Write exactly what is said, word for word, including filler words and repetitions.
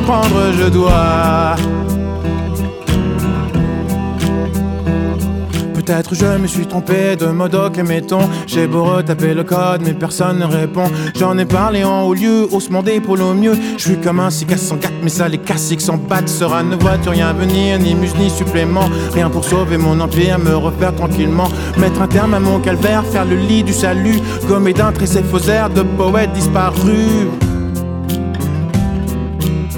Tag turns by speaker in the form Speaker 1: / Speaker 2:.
Speaker 1: comprendre, je dois. Peut-être je me suis trompé de modoc et mettons. J'ai beau retaper le code mais personne ne répond. J'en ai parlé en haut lieu, haussement d'épaule au mieux. Je suis comme un cicas sans gâte mais ça les casse qui s'en battent. Sera ne vois-tu rien venir, ni muse ni supplément. Rien pour sauver mon empire, me refaire tranquillement. Mettre un terme à mon calvaire, faire le lit du salut. Gommer d'un trait ces faux airs de poète disparu.